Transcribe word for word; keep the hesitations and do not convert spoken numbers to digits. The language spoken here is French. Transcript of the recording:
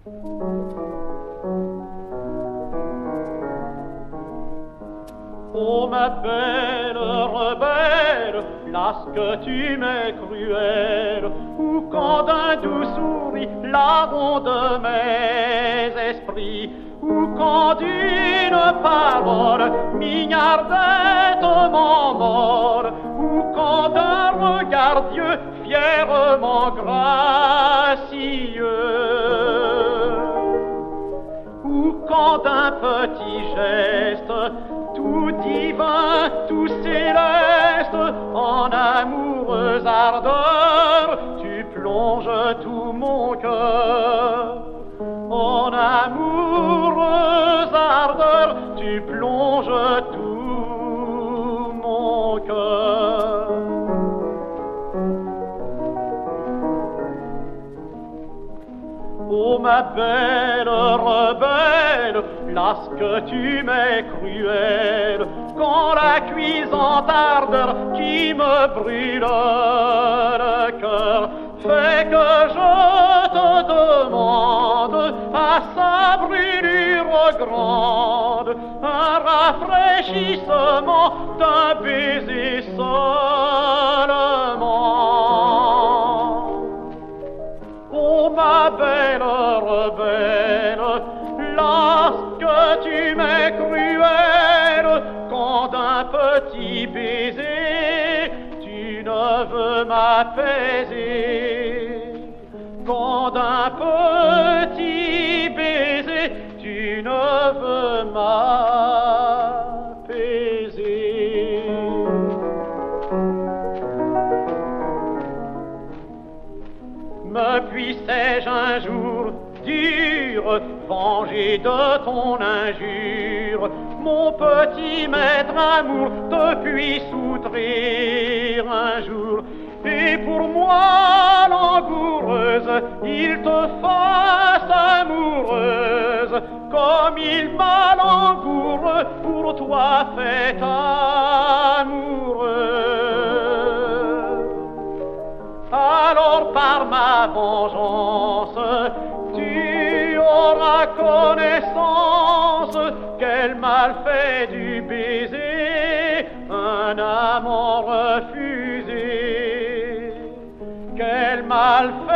Oh ma belle rebelle, lasque tu m'es cruelle, ou quand d'un doux sourire la ronde de mes esprits, ou quand d'une parole mignardette m'emmorde, ou quand d'un regard Dieu fièrement gracieux, ou quand d'un petit geste tout divin, tout céleste, en amoureuse ardeur, tu plonges tout mon cœur. En amoureuse ardeur, tu plonges tout mon cœur. Oh ma belle rebelle, lasque tu m'es cruelle, quand la cuisante ardeur qui me brûle le cœur fait que je te demande à sa brûlure grande un rafraîchissement d'un baiser seulement. Oh ma belle rebelle, lasque tu m'es cruelle, quand d'un petit baiser tu ne veux m'apaiser. Quand d'un petit baiser tu ne veux m'apaiser. Me puissais-je un jour dur venger de ton injure, mon petit maître amour te puis soutrer un jour, et pour moi langoureuse il te fasse amoureuse, comme il m'a langoureux pour toi fait amoureux. Alors par ma vengeance tu auras connaissance quel mal fait du baiser un amant refusé, quel mal